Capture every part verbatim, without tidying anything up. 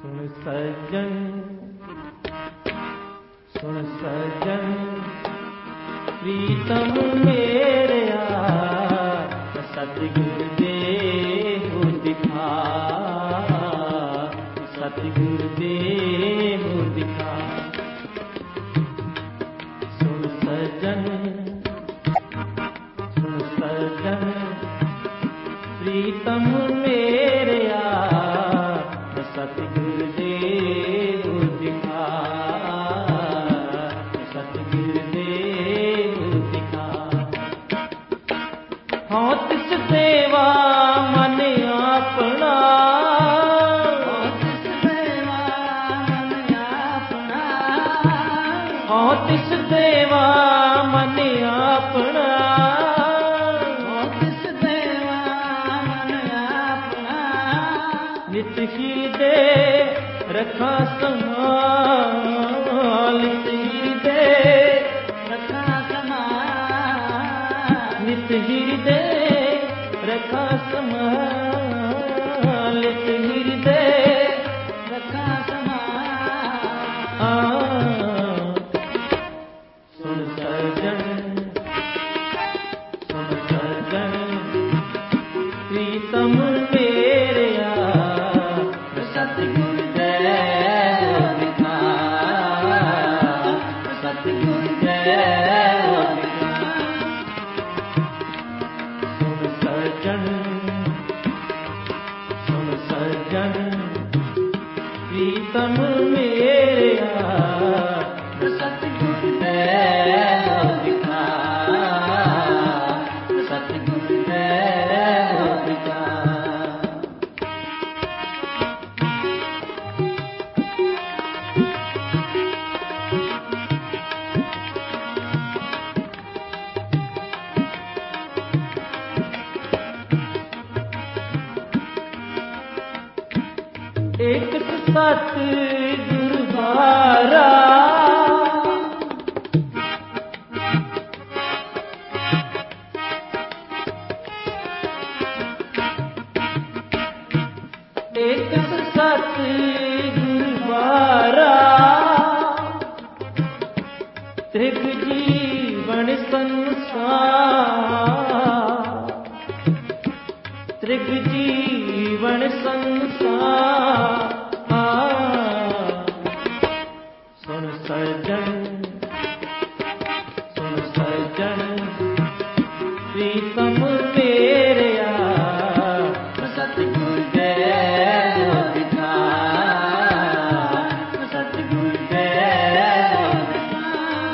सुन सजन सुन सजन प्रीतम मेरे सतगुरु देहु दिखा, सतगुरु देहु दिखा। सुन सजन सुन सजन प्रीतम मेरे सतगुरु देहु दिखा, सतगुरु देहु दिखा। हाँ तिस देवा मन अपना, हाँ तिस देवा मन अपना, हाँ तिस देवा मन अपना, हाँ तिस देवा मन अपना। नित हृदय रखा संभाल, नित हृदय रखा संभाल, नित हृदय रखा संभाल, नित हृदय रखा संभाल। सुन सजन सुन सजन प्रीतम मेरे सतगुरु देहु दिखा, सतगुरु देहु दिखा। सुन सजन सुन सजन प्रीतम मेरे सतगुरु देहु दिखा, सतगुरु देहु दिखा। एक सत गुरुद्वारा, एक सत गुरुद्वारा, त्रिग जीवन संसार, त्रिग जीवन संसार। सुन सजन सुन सजन प्रीतम मेरे सतगुरु देहु दिखा, सतगुरु देहु दिखा।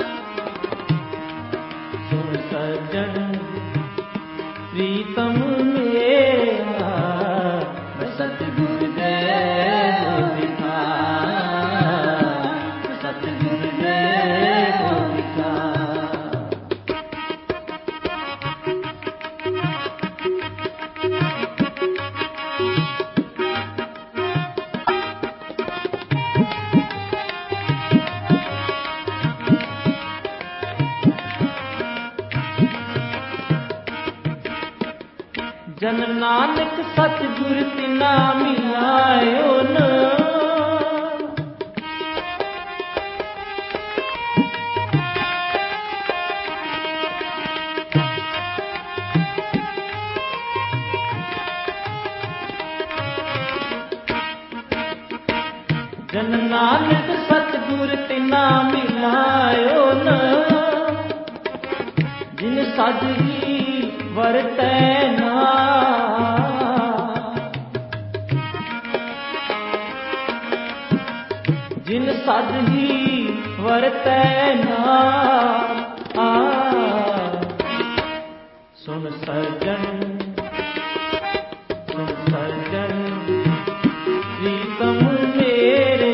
सुन सजन प्रीतम मेरा सतगुरु देहु दिखा, सतगुरु देहु दिखा। जन नानक सतगुरु तिना मिलायो न, जन नानक सतगुरु तिना मिलायो न, जिन साजगी वरतै ना, जिन साजगी वरतै ना। सुन सजन सुन सजन प्रीतम मेरे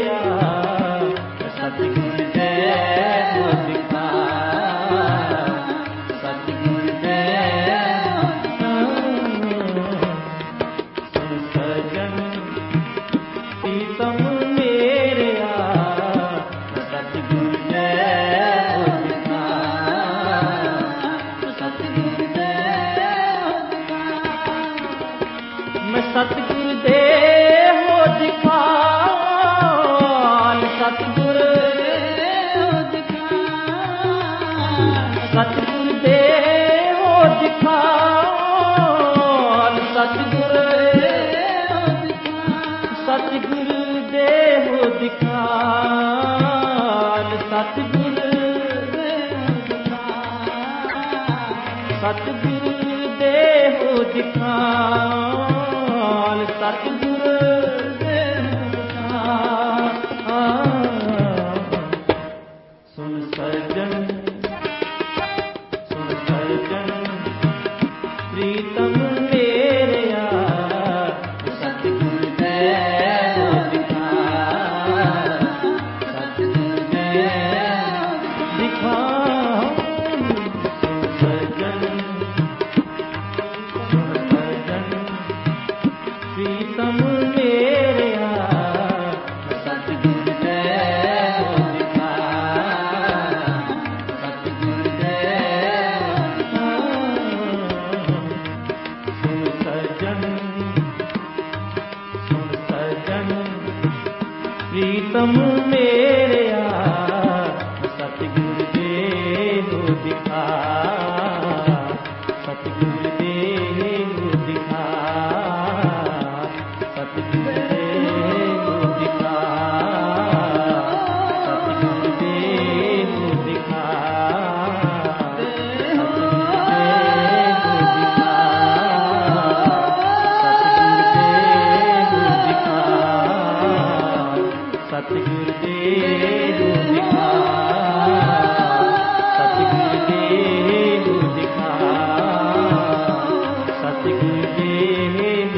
सतगुरु देहु दिखा, सतगुरु देहु दिखा। सुन सजन प्रीतम मेरे सतगुरु देहु दिखा, सतगुरु देहु दिखा। मैं सतगुरु देहु दिखा, ਸਤਿਗੁਰ ਦੇਹੁ ਦਿਖਾਲ, ਸਤਿਗੁਰ ਦੇਹੁ ਦਿਖਾਲ, ਸਤਿਗੁਰ ਦੇਹੁ ਦਿਖਾਲ, ਸਤਿਗੁਰ ਦੇਹੁ ਦਿਖਾਲ। ਸੁਨ ਸਜਣ ਸੁਨ ਸਜਣ ਪ੍ਰੀਤਮ ਮੇਰਿਆ, ਸਤਿਗੁਰ ਦੇਹੁ ਦਿਖਾਲ, ਸਤਿਗੁਰ ਦੇਹੁ ਦਿਖਾਲ। ਸੁਨ ਸਜਣ ਸੁਨ ਸਜਣ ਪ੍ਰੀਤਮ ਮੇਰਿਆ, ਸਤਿਗੁਰ ਦੇਹੁ ਦਿਖਾਲ, ਸਤਿਗੁਰ ਦੇਹੁ ਦਿਖਾਲ। ਸੁਨ ਸਜਣ ਸੁਨ ਸਜਣ ਪ੍ਰੀਤਮ ਮੇਰਿਆ, ਸਤਿਗੁਰ ਦੇਹੁ ਦਿਖਾਲ, ਸਤਿਗੁਰ ਦੇਹੁ ਦਿਖਾਲ, ਸਤਿਗੁਰ ਦੇਹੁ ਦਿਖਾਲ, ਸਤਿਗੁਰ ਦੇਹੁ ਦਿਖਾਲ, ਸਤਿਗੁਰ ਦੇਹੁ ਦਿਖਾਲ, ਸਤਿਗੁਰ ਦੇਹੁ ਦਿਖਾਲ, ਸਤਿਗੁਰ ਦੇਹੁ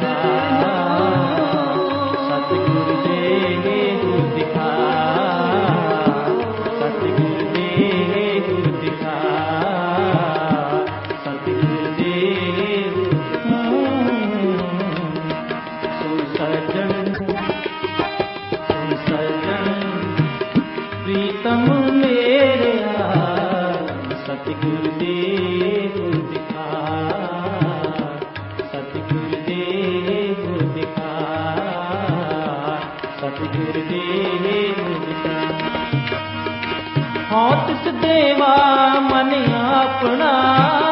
ਦਿਖਾਲ, ਸਤਿਗੁਰ ਦੇਹੁ ਦਿਖਾਲ, ਸਤਿਗੁਰ ਦੇਹੁ ਦਿਖਾਲ, ਸਤਿਗੁਰ ਦੇਹੁ ਦਿਖਾਲ। ਸੁਨ ਸਜਣ ਸੁਨ ਸਜਣ ਪ੍ਰੀਤਮ ਮੇਰਿਆ, ਸਤਿਗੁਰ ਦੇਹੁ ਦਿਖਾਲ, ਸਤਿਗੁਰ ਦੇਹੁ ਦਿਖਾਲ, ਸਤਿਗੁਰ ਦੇਹੁ ਦਿਖਾਲ। ਹਉ ਤਿਸ ਦੇਵਾ ਮਨ ਆਪਣਾ,